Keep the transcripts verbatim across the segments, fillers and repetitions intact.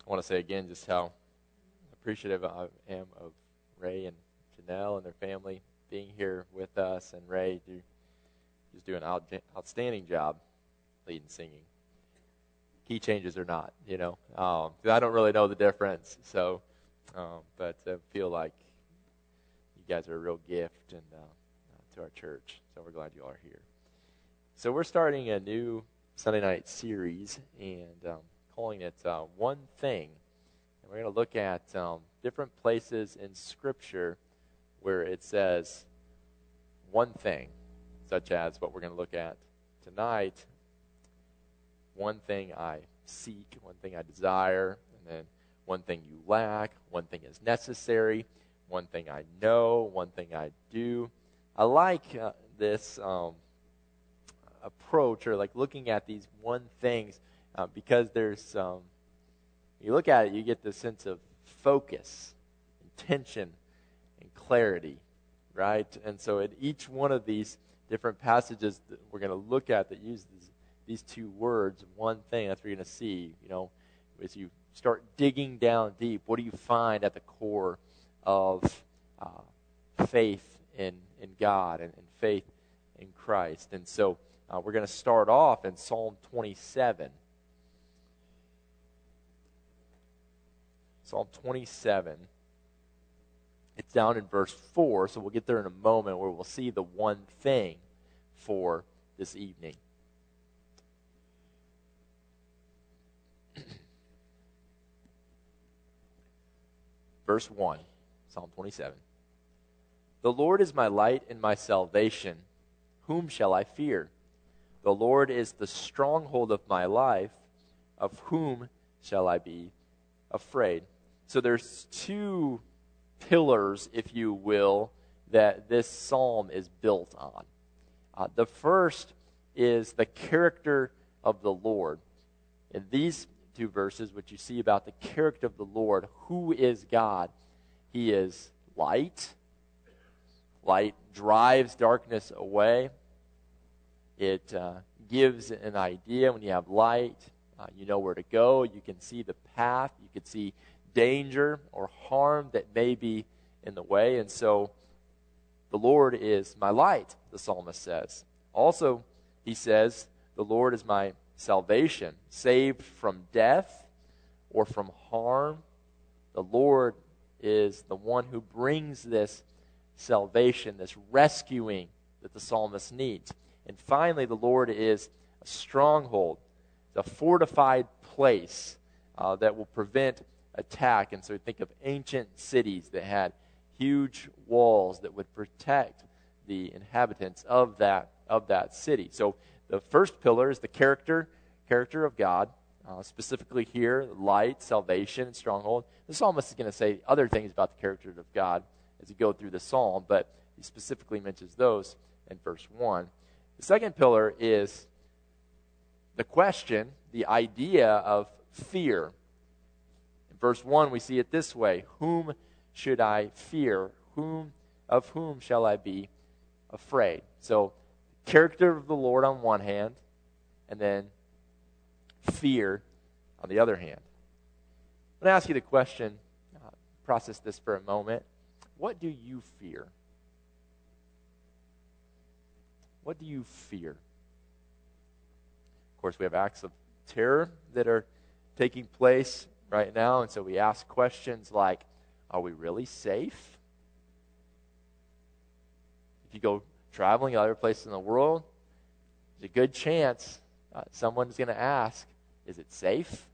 I want to say again just how appreciative I am of Ray and Janelle and their family being here with us, and Ray do, just do an out, outstanding job leading singing. Key changes or not, you know. Um, 'cause I don't really know the difference, so, um, but I feel like you guys are a real gift and uh, to our church, so we're glad you all are here. So we're starting a new Sunday night series and um, calling it uh, One Thing. And we're going to look at um, different places in Scripture where it says one thing, such as what we're going to look at tonight. One thing I seek, one thing I desire, and then one thing you lack, one thing is necessary, one thing I know, one thing I do. I like uh, this um, approach, or like looking at these one things, uh, because there's, um, you look at it, you get this sense of focus, intention, and clarity, right? And so in each one of these different passages that we're going to look at that use these, these two words, one thing, that's what you're going to see, you know, as you start digging down deep, what do you find at the core of uh, faith in, in God and, and faith in Christ? And so uh, we're going to start off in Psalm twenty-seven. Psalm twenty-seven. It's down in verse four, so we'll get there in a moment where we'll see the one thing for this evening. Verse one, Psalm twenty-seven. The Lord is my light and my salvation. Whom shall I fear? The Lord is the stronghold of my life. Of whom shall I be afraid? So there's two pillars, if you will, that this psalm is built on. Uh, the first is the character of the Lord. In these two verses, what you see about the character of the Lord, who is God? He is light. Light drives darkness away. It uh, gives an idea. When you have light, uh, you know where to go. You can see the path. You can see danger or harm that may be in the way. And so the Lord is my light, the psalmist says. Also, he says, the Lord is my salvation, saved from death or from harm. The Lord is the one who brings this salvation, this rescuing that the psalmist needs. And finally, the Lord is a stronghold, a fortified place uh, that will prevent attack. And so think of ancient cities that had huge walls that would protect the inhabitants of that of that city. So the first pillar is the character character of God, uh, specifically here, light, salvation, and stronghold. The psalmist is going to say other things about the character of God as you go through the psalm, but he specifically mentions those in verse one. The second pillar is the question, the idea of fear. In verse one, we see it this way: whom should I fear? Whom of whom shall I be afraid? So, character of the Lord on one hand, and then fear on the other hand. I'm going to ask you the question, uh, process this for a moment. What do you fear? What do you fear? Of course, we have acts of terror that are taking place right now, and so we ask questions like, are we really safe? If you go traveling to other places in the world, there's a good chance uh, someone's going to ask, is it safe?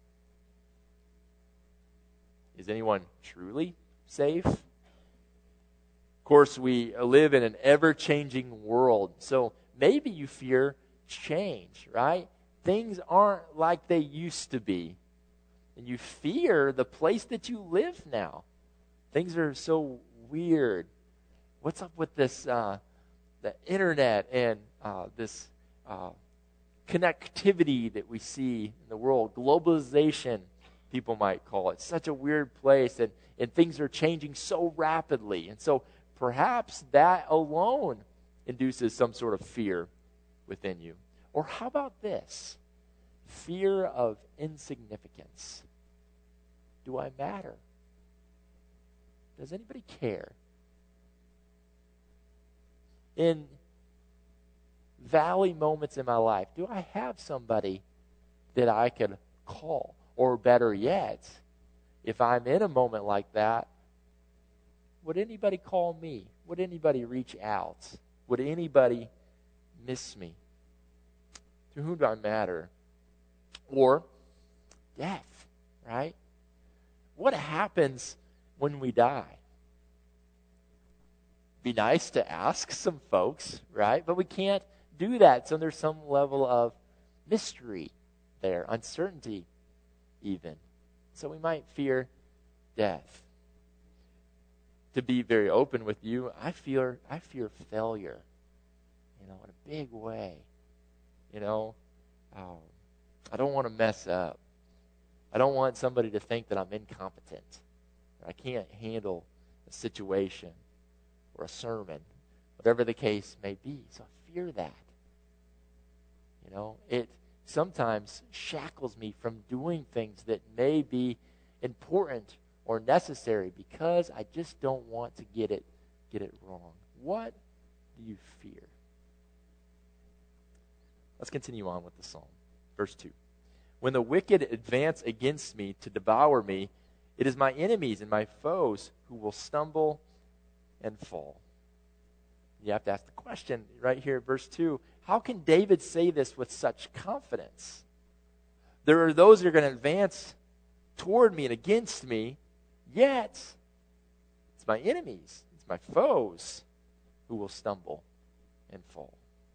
Is anyone truly safe? Of course, we live in an ever-changing world, so maybe you fear change, right? Things aren't like they used to be, and you fear the place that you live now. Things are so weird. What's up with this, uh, the internet and uh, this uh, connectivity that we see in the world? Globalization, people might call it. Such a weird place, and, and things are changing so rapidly. And so perhaps that alone induces some sort of fear within you. Or how about this? Fear of insignificance. do I matter? Does anybody care? In valley moments in my life, do I have somebody that I could call? Or better yet, if I'm in a moment like that, would anybody call me? Would anybody reach out? Would anybody miss me? To whom do I matter? Or death, right? What happens when we die? Be nice to ask some folks, right? But we can't do that. So there's some level of mystery there, uncertainty even. So we might fear death. To be very open with you, I fear I fear failure, you know, in a big way. You know, um, I don't want to mess up. I don't want somebody to think that I'm incompetent. I can't handle a situation or a sermon, whatever the case may be. So I fear that. You know, it sometimes shackles me from doing things that may be important or necessary because I just don't want to get it get it wrong. What do you fear? Let's continue on with the psalm. Verse two. When the wicked advance against me to devour me, it is my enemies and my foes who will stumble and fall. You have to ask the question right here at verse two. How can David say this with such confidence? There are those that are going to advance toward me and against me, yet it's my enemies, it's my foes who will stumble and fall.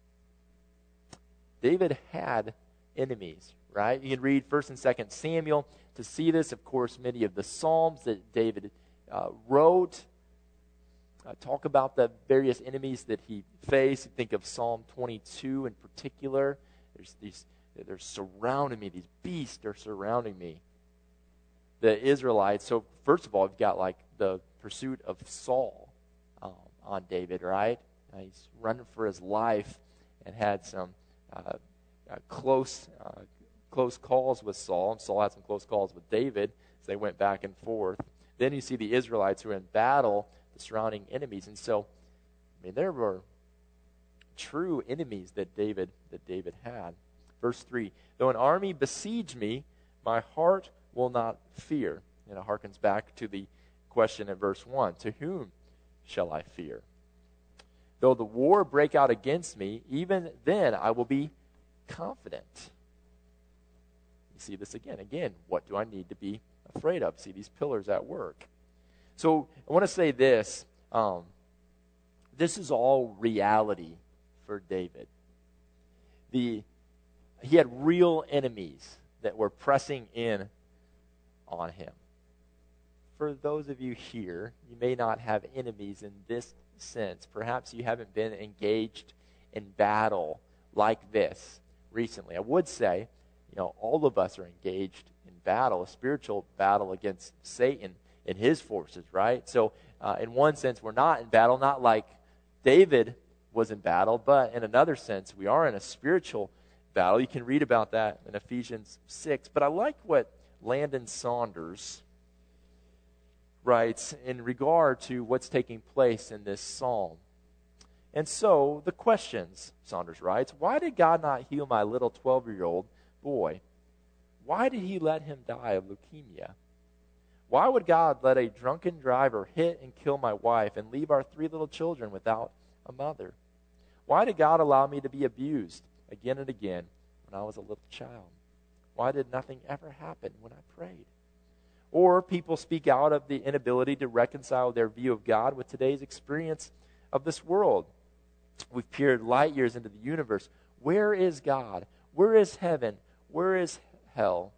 David had enemies, right? You can read First and Second Samuel to see this. Of course, many of the Psalms that David uh, wrote uh, talk about the various enemies that he faced. You think of Psalm twenty-two in particular. There's these, they're surrounding me. These beasts are surrounding me. The Israelites. So first of all, we've got like the pursuit of Saul um, on David, right? Uh, he's running for his life and had some uh, uh, close uh, close calls with Saul. And Saul had some close calls with David as they went back and forth. Then you see the Israelites who are in battle, the surrounding enemies. And so, I mean, there were true enemies that David that David had. Verse three, though an army besiege me, my heart will not fear. And it harkens back to the question in verse one, to whom shall I fear? Though the war break out against me, even then I will be confident. You see this again. Again, what do I need to be afraid of? See these pillars at work. So I want to say this. Um, this is all reality for David. The He had real enemies that were pressing in on him. For those of you here, you may not have enemies in this sense. Perhaps you haven't been engaged in battle like this recently. I would say, you know, all of us are engaged in battle, a spiritual battle against Satan and his forces, right? So uh, in one sense, we're not in battle, not like David was in battle, but in another sense, we are in a spiritual battle. You can read about that in Ephesians six. But I like what Landon Saunders writes in regard to what's taking place in this psalm. And so, the questions, Saunders writes, why did God not heal my little twelve-year-old boy? Why did he let him die of leukemia? Why would God let a drunken driver hit and kill my wife and leave our three little children without a mother? Why did God allow me to be abused again and again when I was a little child? Why did nothing ever happen when I prayed? Or people speak out of the inability to reconcile their view of God with today's experience of this world. We've peered light years into the universe. Where is God? Where is heaven? Where is hell?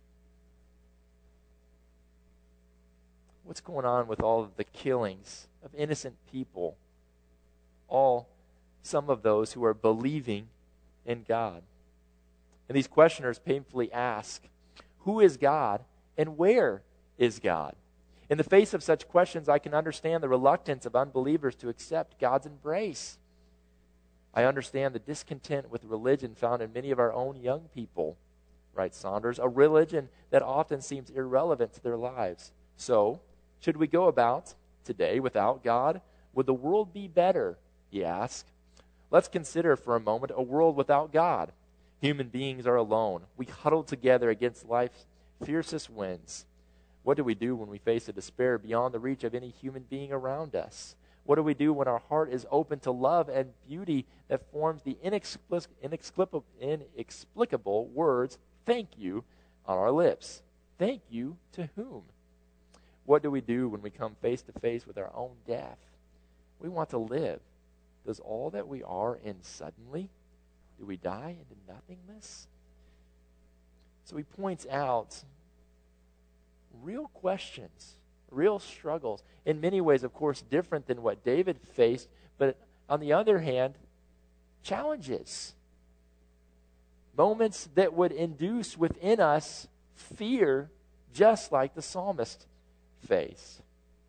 What's going on with all of the killings of innocent people? All, some of those who are believing in God. And these questioners painfully ask, who is God and where is God? In the face of such questions, I can understand the reluctance of unbelievers to accept God's embrace. I understand the discontent with religion found in many of our own young people writes Saunders, a religion that often seems irrelevant to their lives. So, should we go about today without God? Would the world be better, he asks. Let's consider for a moment a world without God. Human beings are alone. We huddle together against life's fiercest winds. What do we do when we face a despair beyond the reach of any human being around us? What do we do when our heart is open to love and beauty that forms the inexplic- inexplicable, inexplicable words, thank you, on our lips? Thank you to whom? What do we do when we come face to face with our own death? We want to live. Does all that we are end suddenly? Do we die into nothingness? So he points out real questions, real struggles. In many ways, of course, different than what David faced, but on the other hand, challenges. Moments that would induce within us fear, just like the psalmist faced.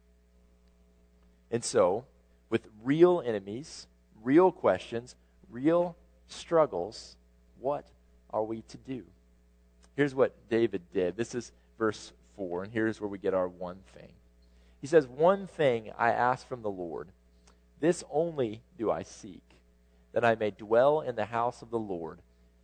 And so, with real enemies, real questions, real struggles, what are we to do? Here's what David did. This is verse four, and here's where we get our one thing. He says, "One thing I ask from the Lord, this only do I seek, that I may dwell in the house of the Lord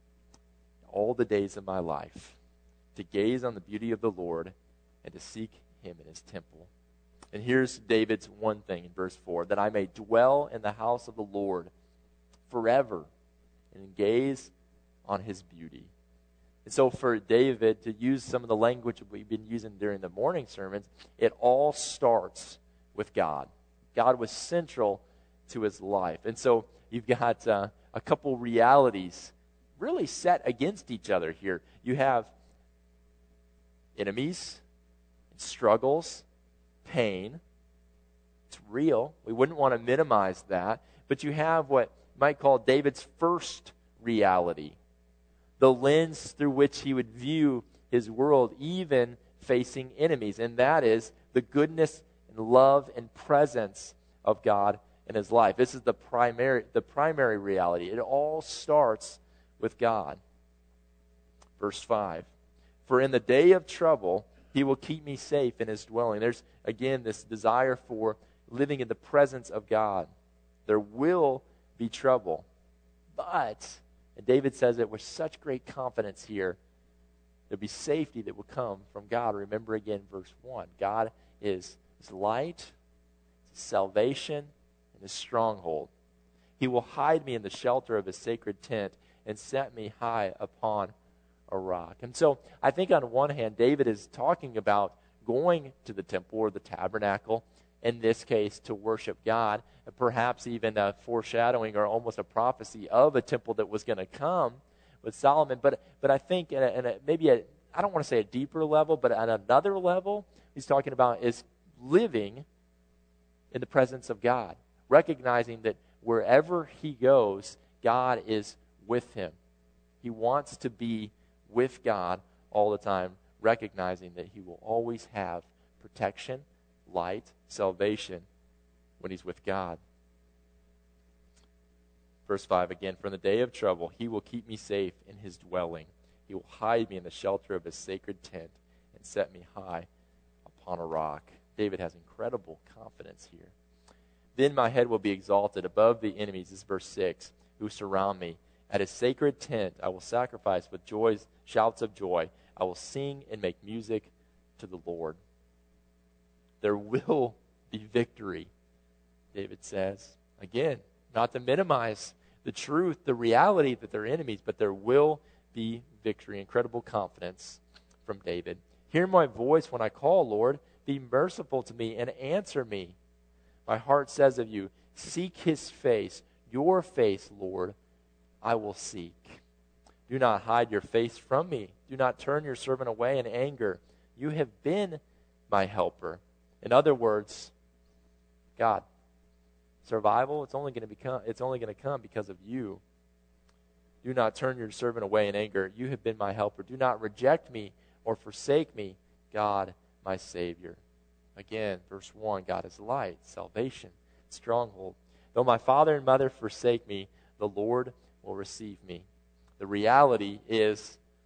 all the days of my life, to gaze on the beauty of the Lord and to seek him in his temple." And here's David's one thing in verse four, that I may dwell in the house of the Lord forever and gaze on his beauty. And so for David to use some of the language we've been using during the morning sermons, it all starts with God. God was central to his life. And so you've got uh, a couple realities really set against each other here. You have enemies, struggles, pain. It's real. We wouldn't want to minimize that. But you have what you might call David's first reality, the lens through which he would view his world, even facing enemies, and that is the goodness and love and presence of God in his life. This is the primary, the primary reality. It all starts with God. Verse five, "For in the day of trouble, he will keep me safe in his dwelling." There's, again, this desire for living in the presence of God. There will be trouble, but, and David says it with such great confidence here, there'll be safety that will come from God. Remember again, verse one, God is his light, his salvation, and his stronghold. He will hide me in the shelter of his sacred tent and set me high upon a rock. And so I think on one hand, David is talking about going to the temple or the tabernacle, in this case, to worship God, and perhaps even a foreshadowing or almost a prophecy of a temple that was going to come with Solomon. But but I think in a, in a, maybe a, I don't want to say a deeper level, but at another level, he's talking about is living in the presence of God, recognizing that wherever he goes, God is with him. He wants to be with God all the time, recognizing that he will always have protection, light, salvation when he's with God. Verse five again, "For in the day of trouble, he will keep me safe in his dwelling. He will hide me in the shelter of his sacred tent and set me high upon a rock." David has incredible confidence here. "Then my head will be exalted above the enemies," this is verse six, "who surround me. At his sacred tent I will sacrifice with joys, shouts of joy. I will sing and make music to the Lord." There will be victory, David says. Again, not to minimize the truth, the reality that they're enemies, but there will be victory. Incredible confidence from David. "Hear my voice when I call, Lord. Be merciful to me and answer me. My heart says of you, seek his face. Your face, Lord, I will seek. Do not hide your face from me. Do not turn your servant away in anger. You have been my helper." In other words, God, survival, it's only going to become it's only going to come because of you. "Do not turn your servant away in anger. You have been my helper. Do not reject me or forsake me, God, my Savior." Again, verse one, God is light, salvation, stronghold. "Though my father and mother forsake me, the Lord will receive me." The reality is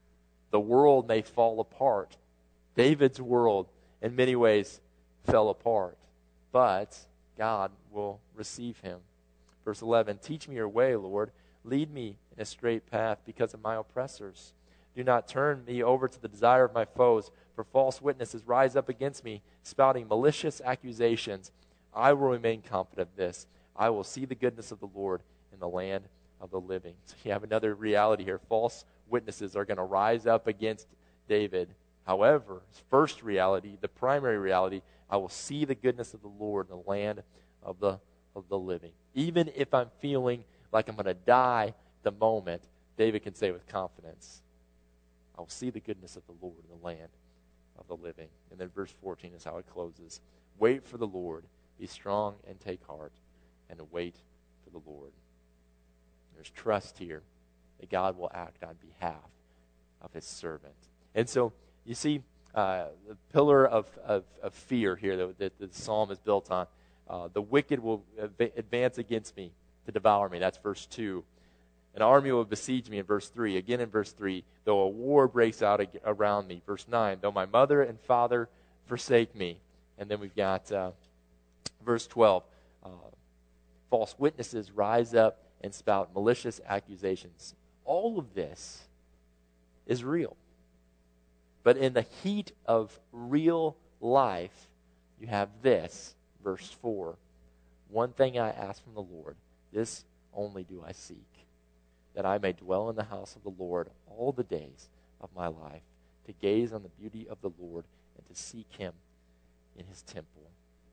The world may fall apart. David's world, in many ways, fell apart. But God will receive him. Verse eleven, teach me your way, Lord. Lead me in a straight path because of my oppressors. Do not turn me over to the desire of my foes, for false witnesses rise up against me, spouting malicious accusations. I will remain confident of this. I will see the goodness of the Lord in the land of the living. So you have another reality here. False witnesses are going to rise up against David. However, his first reality, the primary reality, I will see the goodness of the Lord in the land of the of the living. Even if I'm feeling like I'm going to die at the moment, David can say with confidence, I will see the goodness of the Lord in the land of the living. And then verse fourteen is how it closes. Wait for the Lord, be strong and take heart, and wait for the Lord. There's trust here that God will act on behalf of his servant. And so, you see, uh, the pillar of, of, of fear here that, that the psalm is built on. Uh, the wicked will av- advance against me to devour me. That's verse two. An army will besiege me in verse three. Again in verse three, though a war breaks out ag- around me. Verse nine, though my mother and father forsake me. And then we've got uh, verse twelve, uh, false witnesses rise up and spout malicious accusations. All of this is real. But in the heat of real life, you have this, verse four. One thing I ask from the Lord, this only do I seek, that I may dwell in the house of the Lord all the days of my life, to gaze on the beauty of the Lord and to seek him in his temple.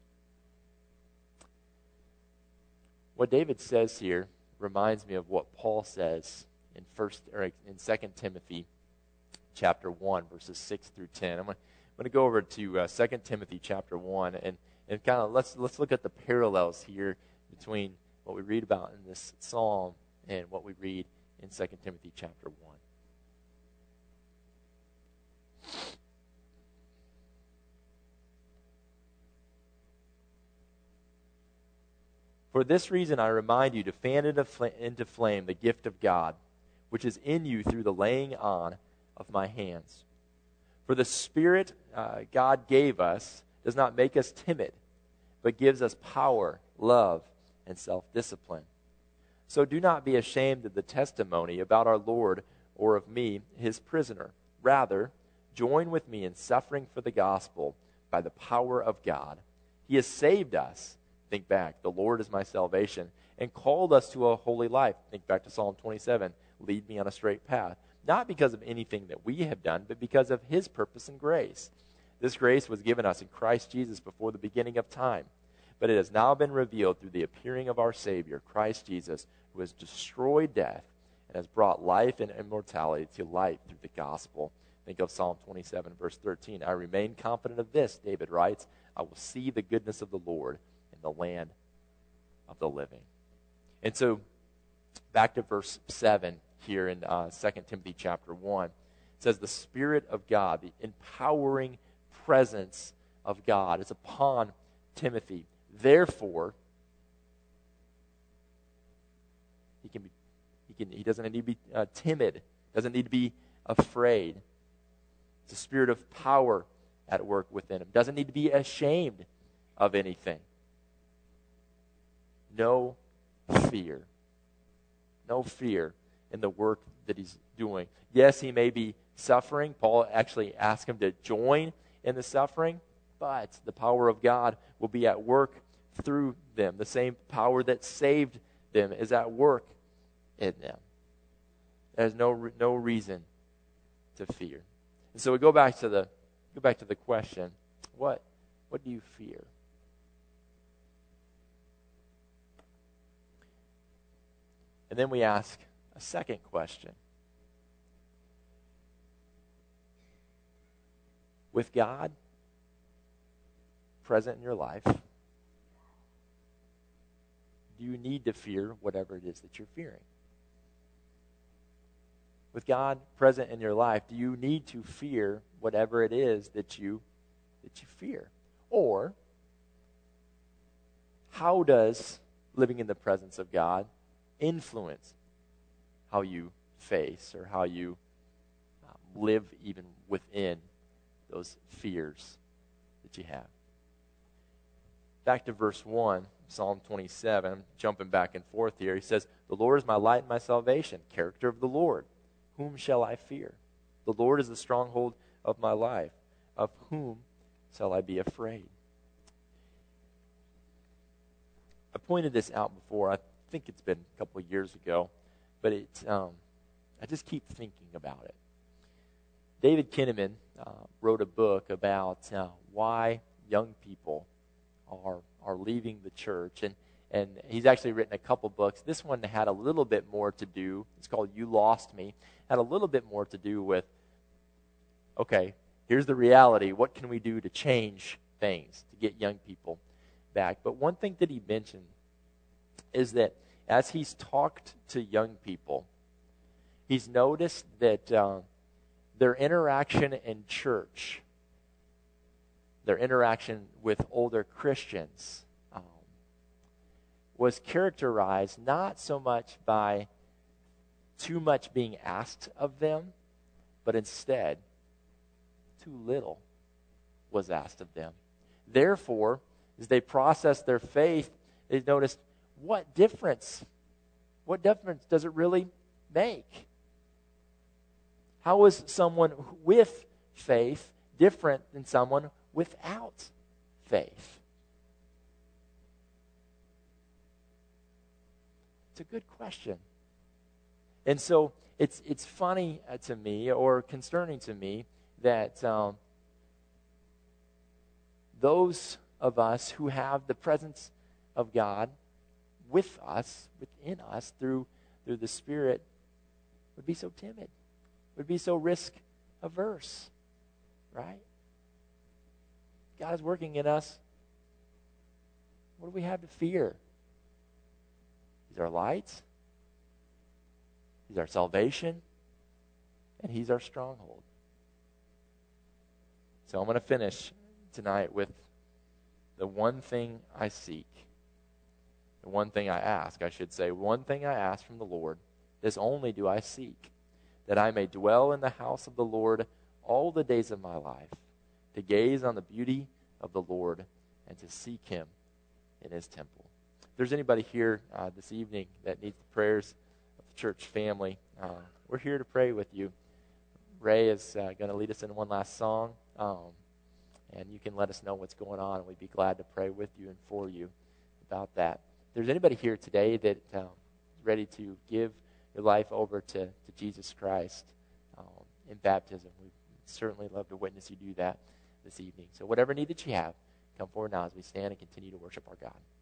What David says here reminds me of what Paul says in first or in Second Timothy chapter one, verses six through ten. I'm going to go over to uh, Second Timothy chapter one and, and kind of let's let's look at the parallels here between what we read about in this psalm and what we read in Second Timothy chapter one. For this reason I remind you to fan into flame the gift of God, which is in you through the laying on of my hands. For the Spirit uh, God gave us does not make us timid, but gives us power, love, and self-discipline. So do not be ashamed of the testimony about our Lord or of me, his prisoner. Rather, join with me in suffering for the gospel by the power of God. He has saved us. Think back, the Lord is my salvation, and called us to a holy life. Think back to Psalm twenty-seven, lead me on a straight path. Not because of anything that we have done, but because of his purpose and grace. This grace was given us in Christ Jesus before the beginning of time, but it has now been revealed through the appearing of our Savior, Christ Jesus, who has destroyed death and has brought life and immortality to light through the gospel. Think of Psalm twenty-seven, verse thirteen. I remain confident of this, David writes, I will see the goodness of the Lord in the land of the living. And so, back to verse seven here in uh, Second Timothy chapter one. It says, the Spirit of God, the empowering presence of God is upon Timothy. Therefore, he can be, he can, he doesn't need to be uh, timid, doesn't need to be afraid. It's a spirit of power at work within him. Doesn't need to be ashamed of anything. No fear. No fear in the work that he's doing. Yes, he may be suffering. Paul actually asked him to join in the suffering, but the power of God will be at work through them. The same power that saved them is at work in them. There's no no reason to fear. And so we go back to the go back to the question, what what do you fear? And then we ask a second question. With God present in your life, do you need to fear whatever it is that you're fearing? With God present in your life, do you need to fear whatever it is that you that you fear? Or how does living in the presence of God influence how you face or how you um, live even within those fears that you have. Back to verse one, Psalm twenty-seven, jumping back and forth here. He says, the Lord is my light and my salvation, character of the Lord. Whom shall I fear? The Lord is the stronghold of my life. Of whom shall I be afraid? I pointed this out before. I think it's been a couple of years ago, but it, um, I just keep thinking about it. David Kinnaman uh, wrote a book about uh, why young people are are leaving the church, and and he's actually written a couple books. This one had a little bit more to do. It's called You Lost Me. Had a little bit more to do with, okay, here's the reality. What can we do to change things, to get young people back? But one thing that he mentioned is that as he's talked to young people, he's noticed that uh, their interaction in church, their interaction with older Christians, um, was characterized not so much by too much being asked of them, but instead, too little was asked of them. Therefore, as they processed their faith, they noticed, what difference? What difference does it really make? How is someone with faith different than someone without faith? It's a good question. And so it's it's funny uh, to me, or concerning to me, that um, those of us who have the presence of God with us, within us, through through the Spirit, would be so timid, would be so risk averse, right? God is working in us. What do we have to fear? He's our light. He's our salvation. And He's our stronghold. So I'm going to finish tonight with the one thing I seek. The one thing I ask, I should say. One thing I ask from the Lord. This only do I seek. That I may dwell in the house of the Lord all the days of my life. To gaze on the beauty of the Lord and to seek Him in His temple. If there's anybody here uh, this evening that needs the prayers of the church family, uh, we're here to pray with you. Ray is uh, going to lead us in one last song, um, and you can let us know what's going on, and we'd be glad to pray with you and for you about that. If there's anybody here today that um, is ready to give your life over to, to Jesus Christ um, in baptism, we'd certainly love to witness you do that this evening. So whatever need that you have, come forward now as we stand and continue to worship our God.